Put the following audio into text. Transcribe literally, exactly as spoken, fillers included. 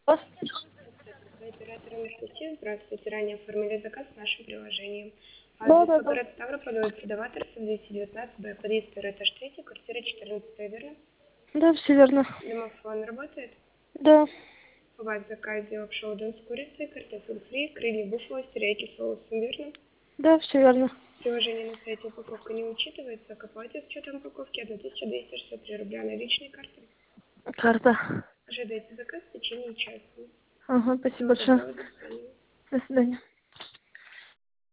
Оператор Анастасия, здравствуйте. Ранее оформили заказ в нашем приложении. Да, Адрес да, по да. городу Ставрополь, улица Даваторцев, двести девятнадцать Б, подъезд первый, этаж третий, квартира четырнадцать, верно? Да, все верно. Домофон работает? Да. У вас в заказе лапша удон с курицей, картофель фри, крылья буффало, терияки соусом, верно? Да, все верно. Приложение на сайте упаковка не учитывается, к оплате с учетом упаковки тысяча двести шестьдесят три рубля наличной карты. Карта. Ожидайте заказ в течение часа. Ага, спасибо Всего большое. доброго, до свидания. До свидания.